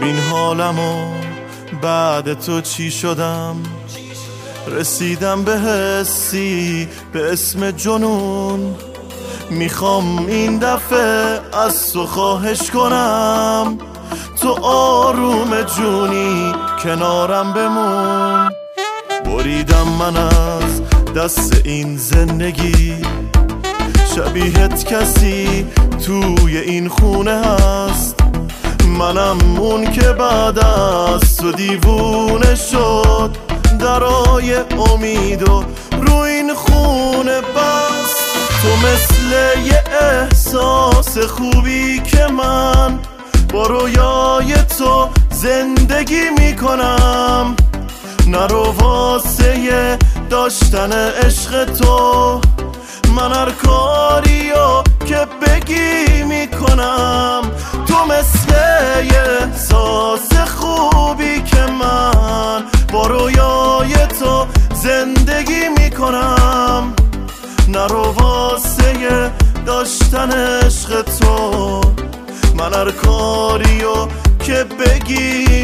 ببین حالمو بعد تو چی شدم. رسیدم به حسی به اسم جنون. میخوام این دفعه از تو خواهش کنم تو آروم جونی کنارم بمون. بریدم من از دست این زندگی، شبیهت کسی توی این خونه هست. منم اون که بعد از تو دیوونه شد، درای امید و رو این خونه بست. تو مثل یه احساس خوبی که من با رویای تو زندگی میکنم. نرو واسه داشتن عشق تو، من هر کاریو که بگی میکنم. تو مثل یه احساس خوبی که من با رویای تو زندگی میکنم. نرو واسه داشتن عشق تو، من هر کاریو که بگی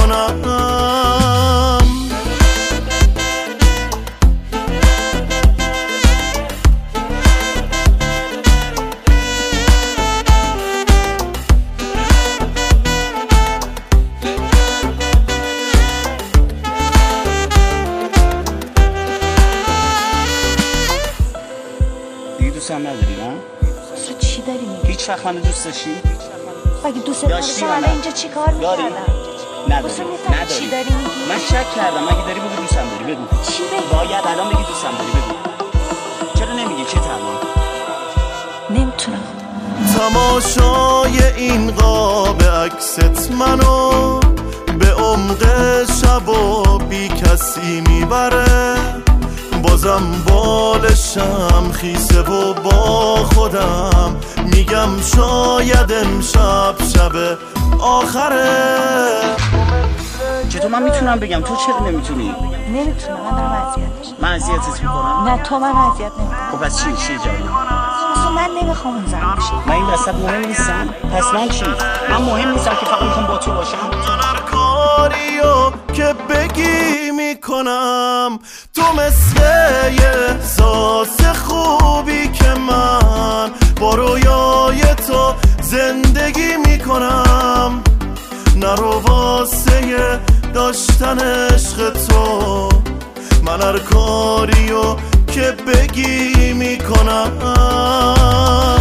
میکنم. دوستم نداری نه؟ اصلا چی داری میگی؟ هیچ وقت منو دوست داشتی؟ اگه دوست داشتم الان اینجا چی کار میکردم؟ نداری. چی داری میگی؟ من شک کردم. اگه داری بگو دوستم داری. بگو چی بگی؟ باید الان بگی دوستم داری. بگو چرا نمیگی؟ چه تمام؟ نمیتونم. تماشای این قاب عکست منو به عمق شب و بی کسی میبره. بازم بالشم خیسه و با خودم میگم شاید امشب شب آخره. چطور من میتونم بگم تو چرا نمیتونی؟ نمیتونم. من دارم اذیت میشم. من اذیتت میکنم؟ نه تو من اذیت نمیکنم. خب پس چی جایی؟ اصلا من نمیخوام اون زن بشی. من این وسط مهم نیستم. پس من چی؟ من مهم نیستم که فقط میخوام با تو باشم. هر کاریو که بگی میکنم. تو مثل یه احساس خوبی که من با رویای تو زندگی میکنم. نرو واسه داشتن عشق تو، من هر کاریو که بگی میکنم.